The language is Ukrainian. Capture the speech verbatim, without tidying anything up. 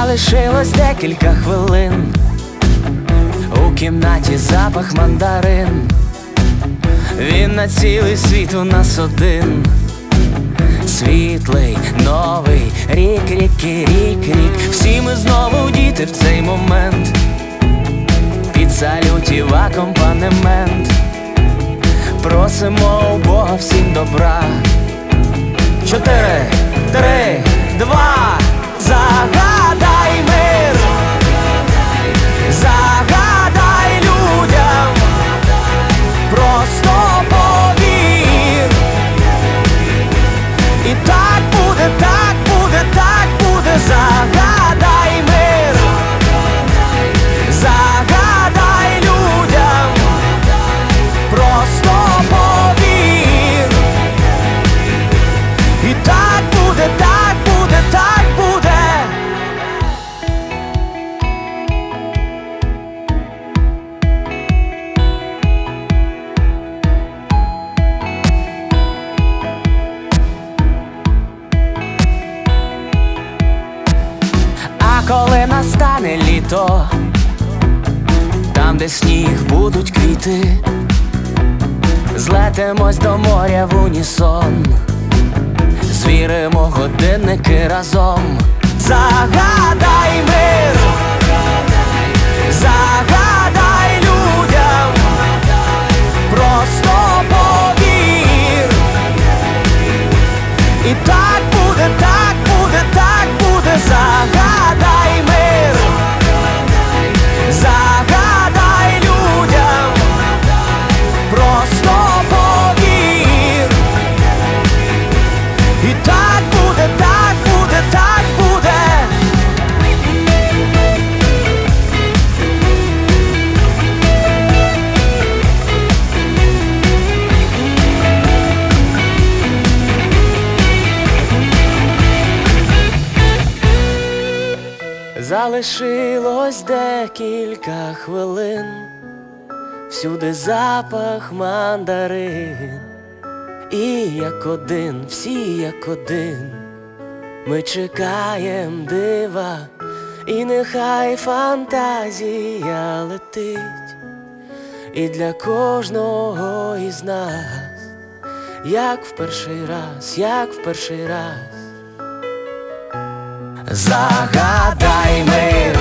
Залишилось декілька хвилин, у кімнаті запах мандарин. Він на цілий світ у нас один. Світлий, новий рік, ріки, рік, рік. Всі ми знову діти в цей момент. Під салютів акомпанемент. Просимо у Бога всім добра. Чотири, три, два. Загадай мир, загадай людям, просто повір. І так буде, так буде, так буде. Загадай мир, загадай людям, просто повір. І так буде, так буде, так буде. А коли настане літо, там, де сніг, будуть квіти, злетимось до моря в унісон, звіримо годинники разом. Загадай мир, загадай людям, просто повір. І так буде, так буде, так буде. Загадай мир, загадай людям, просто повір. І так буде, так буде, так буде. Залишилось декілька хвилин, всюди запах мандарин. І як один, всі як один, ми чекаєм дива. І нехай фантазія летить, і для кожного із нас, як в перший раз, як в перший раз. Загадай мир,